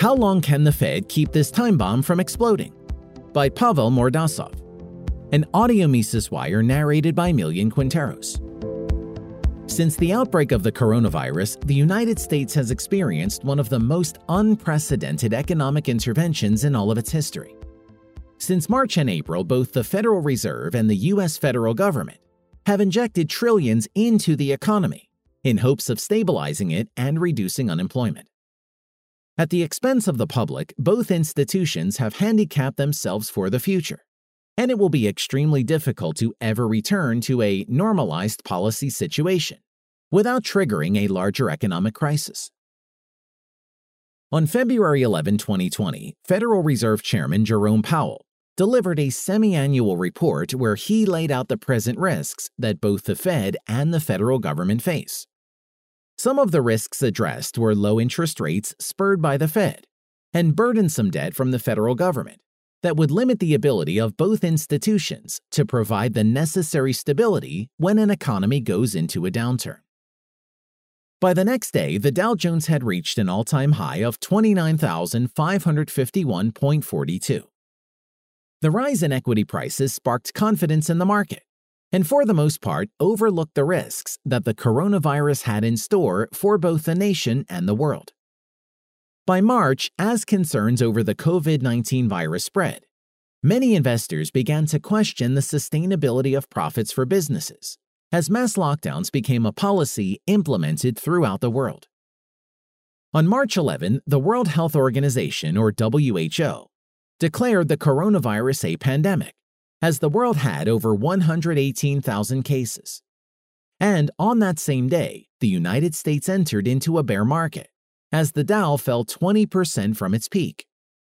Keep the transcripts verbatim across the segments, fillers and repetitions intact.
How Long Can the Fed Keep This Time Bomb from Exploding? By Pavel Mordasov. An audio Mises Wire narrated by Millian Quinteros. Since the outbreak of the coronavirus, the United States has experienced one of the most unprecedented economic interventions in all of its history. Since March and April, both the Federal Reserve and the U S federal government have injected trillions into the economy in hopes of stabilizing it and reducing unemployment. At the expense of the public, both institutions have handicapped themselves for the future, and it will be extremely difficult to ever return to a normalized policy situation without triggering a larger economic crisis. On February eleventh, twenty twenty, Federal Reserve Chairman Jerome Powell delivered a semi-annual report where he laid out the present risks that both the Fed and the federal government face. Some of the risks addressed were low interest rates spurred by the Fed and burdensome debt from the federal government that would limit the ability of both institutions to provide the necessary stability when an economy goes into a downturn. By the next day, the Dow Jones had reached an all-time high of twenty-nine thousand five hundred fifty-one point four two. The rise in equity prices sparked confidence in the market, and for the most part overlooked the risks that the coronavirus had in store for both the nation and the world. By March, as concerns over the COVID nineteen virus spread, many investors began to question the sustainability of profits for businesses, as mass lockdowns became a policy implemented throughout the world. On March eleventh, the World Health Organization, or W H O, declared the coronavirus a pandemic, as the world had over one hundred eighteen thousand cases. And on that same day, the United States entered into a bear market, as the Dow fell twenty percent from its peak.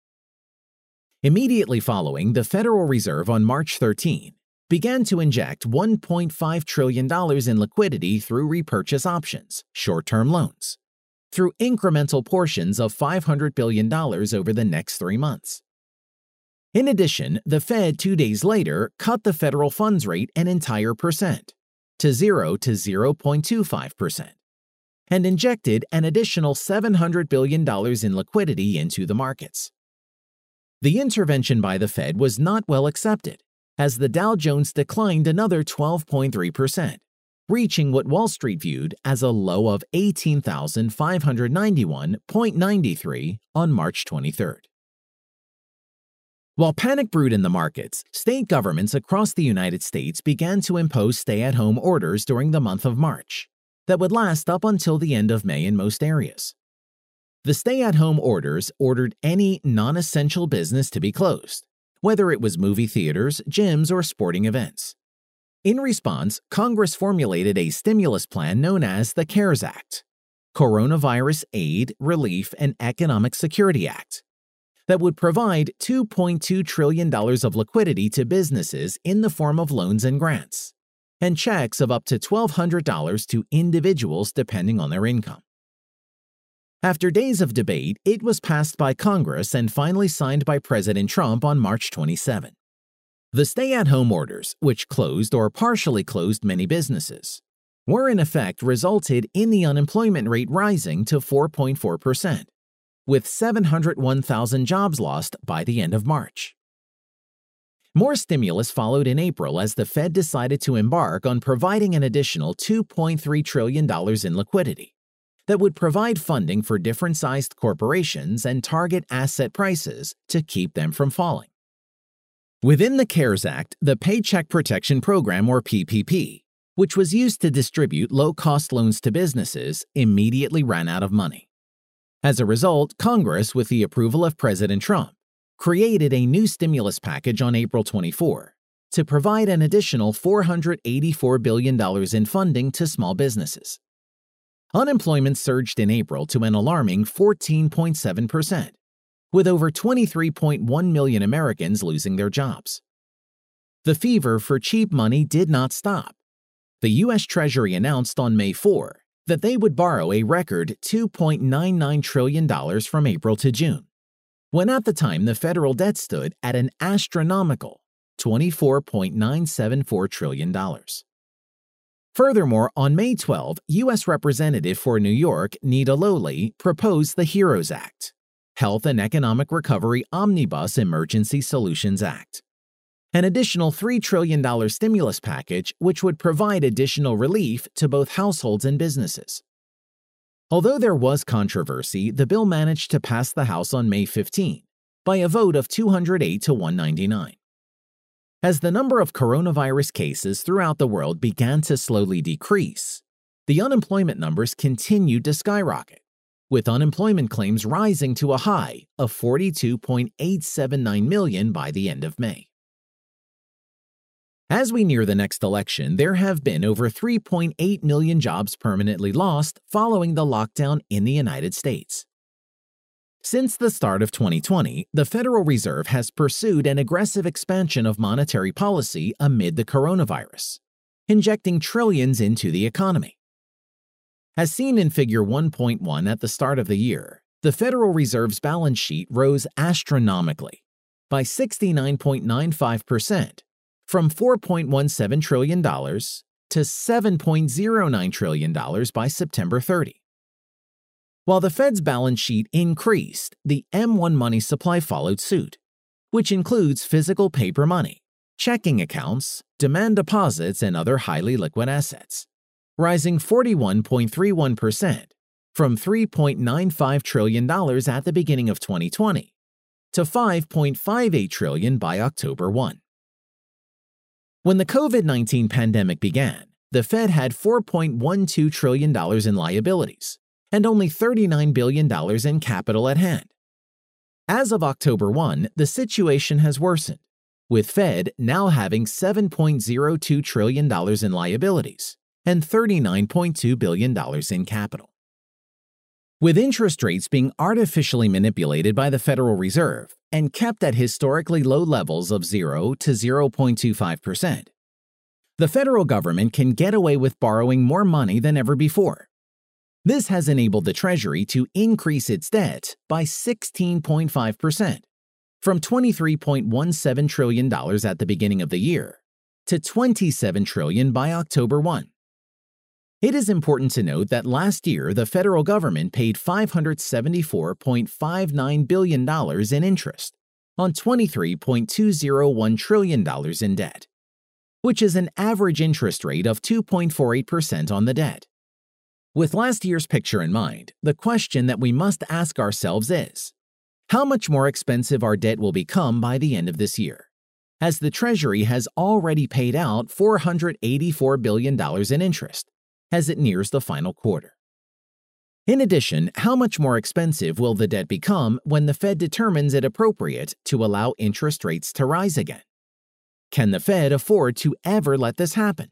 Immediately following, the Federal Reserve on March thirteenth began to inject one point five trillion dollars in liquidity through repurchase options, short-term loans, through incremental portions of five hundred billion dollars over the next three months. In addition, the Fed two days later cut the federal funds rate an entire percent, to zero to zero point two five percent, and injected an additional seven hundred billion dollars in liquidity into the markets. The intervention by the Fed was not well accepted, as the Dow Jones declined another twelve point three percent, reaching what Wall Street viewed as a low of eighteen thousand five hundred ninety-one point nine three on March twenty-third. While panic brewed in the markets, state governments across the United States began to impose stay-at-home orders during the month of March that would last up until the end of May in most areas. The stay-at-home orders ordered any non-essential business to be closed, whether it was movie theaters, gyms, or sporting events. In response, Congress formulated a stimulus plan known as the CARES Act, Coronavirus Aid, Relief, and Economic Security Act, that would provide two point two trillion dollars of liquidity to businesses in the form of loans and grants, and checks of up to twelve hundred dollars to individuals depending on their income. After days of debate, it was passed by Congress and finally signed by President Trump on March twenty-seventh. The stay-at-home orders, which closed or partially closed many businesses, were in effect resulted in the unemployment rate rising to four point four percent. with seven hundred one thousand jobs lost by the end of March. More stimulus followed in April as the Fed decided to embark on providing an additional two point three trillion dollars in liquidity that would provide funding for different-sized corporations and target asset prices to keep them from falling. Within the CARES Act, the Paycheck Protection Program, or P P P, which was used to distribute low-cost loans to businesses, immediately ran out of money. As a result, Congress, with the approval of President Trump, created a new stimulus package on April twenty-fourth to provide an additional four hundred eighty-four billion dollars in funding to small businesses. Unemployment surged in April to an alarming fourteen point seven percent, with over twenty-three point one million Americans losing their jobs. The fever for cheap money did not stop. The U S Treasury announced on May fourth that they would borrow a record two point nine nine trillion dollars from April to June, when at the time the federal debt stood at an astronomical twenty-four point nine seven four trillion dollars. Furthermore, on May twelfth, U S Representative for New York Nita Lowey proposed the HEROES Act, Health and Economic Recovery Omnibus Emergency Solutions Act. An additional three trillion dollars stimulus package which would provide additional relief to both households and businesses. Although there was controversy, the bill managed to pass the House on May fifteenth by a vote of two hundred eight to one hundred ninety-nine. As the number of coronavirus cases throughout the world began to slowly decrease, the unemployment numbers continued to skyrocket, with unemployment claims rising to a high of forty-two point eight seven nine million by the end of May. As we near the next election, there have been over three point eight million jobs permanently lost following the lockdown in the United States. Since the start of twenty twenty, the Federal Reserve has pursued an aggressive expansion of monetary policy amid the coronavirus, injecting trillions into the economy. As seen in Figure one point one at the start of the year, the Federal Reserve's balance sheet rose astronomically by sixty-nine point nine five percent, from four point one seven trillion dollars to seven point zero nine trillion dollars by September thirtieth. While the Fed's balance sheet increased, the M one money supply followed suit, which includes physical paper money, checking accounts, demand deposits, and other highly liquid assets, rising forty-one point three one percent from three point nine five trillion dollars at the beginning of twenty twenty to five point five eight trillion dollars by October first. When the COVID nineteen pandemic began, the Fed had four point one two trillion dollars in liabilities and only thirty-nine billion dollars in capital at hand. As of October first, the situation has worsened, with Fed now having seven point zero two trillion dollars in liabilities and thirty-nine point two billion dollars in capital. With interest rates being artificially manipulated by the Federal Reserve and kept at historically low levels of zero to zero point two five percent, the federal government can get away with borrowing more money than ever before. This has enabled the Treasury to increase its debt by sixteen point five percent, from twenty-three point one seven trillion dollars at the beginning of the year to twenty-seven trillion dollars by October first. It is important to note that last year the federal government paid five hundred seventy-four point five nine billion dollars in interest on twenty-three point two zero one trillion dollars in debt, which is an average interest rate of two point four eight percent on the debt. With last year's picture in mind, the question that we must ask ourselves is, how much more expensive our debt will become by the end of this year, as the Treasury has already paid out four hundred eighty-four billion dollars in interest as it nears the final quarter. In addition, how much more expensive will the debt become when the Fed determines it appropriate to allow interest rates to rise again? Can the Fed afford to ever let this happen?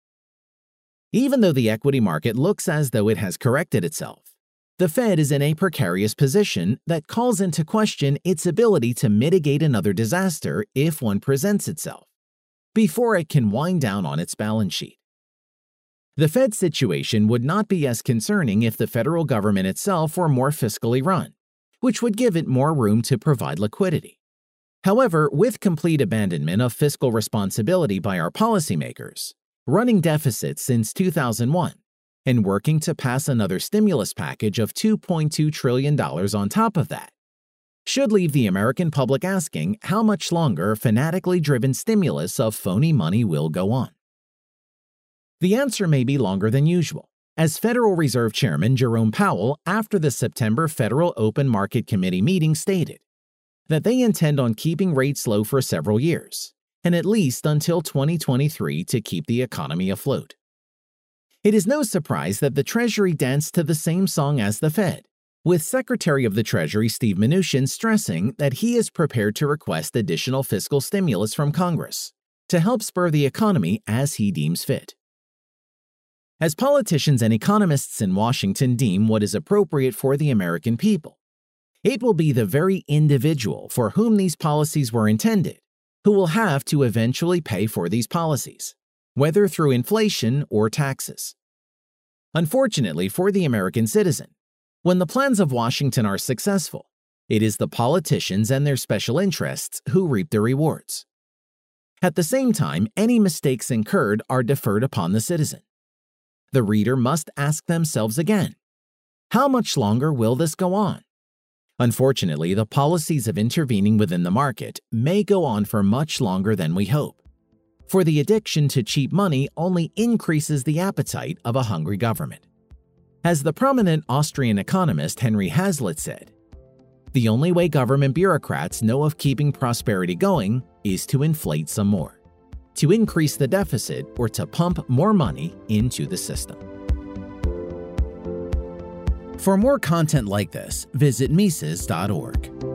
Even though the equity market looks as though it has corrected itself, the Fed is in a precarious position that calls into question its ability to mitigate another disaster if one presents itself, before it can wind down on its balance sheet. The Fed's situation would not be as concerning if the federal government itself were more fiscally run, which would give it more room to provide liquidity. However, with complete abandonment of fiscal responsibility by our policymakers, running deficits since two thousand one, and working to pass another stimulus package of two point two trillion dollars on top of that, should leave the American public asking how much longer fanatically driven stimulus of phony money will go on. The answer may be longer than usual, as Federal Reserve Chairman Jerome Powell, after the September Federal Open Market Committee meeting, stated that they intend on keeping rates low for several years, and at least until twenty twenty-three to keep the economy afloat. It is no surprise that the Treasury danced to the same song as the Fed, with Secretary of the Treasury Steve Mnuchin stressing that he is prepared to request additional fiscal stimulus from Congress to help spur the economy as he deems fit. As politicians and economists in Washington deem what is appropriate for the American people, it will be the very individual for whom these policies were intended who will have to eventually pay for these policies, whether through inflation or taxes. Unfortunately for the American citizen, when the plans of Washington are successful, it is the politicians and their special interests who reap the rewards. At the same time, any mistakes incurred are deferred upon the citizen. The reader must ask themselves again, how much longer will this go on? Unfortunately, the policies of intervening within the market may go on for much longer than we hope, for the addiction to cheap money only increases the appetite of a hungry government. As the prominent Austrian economist Henry Hazlitt said, "The only way government bureaucrats know of keeping prosperity going is to inflate some more, to increase the deficit, or to pump more money into the system." For more content like this, visit Mises dot org.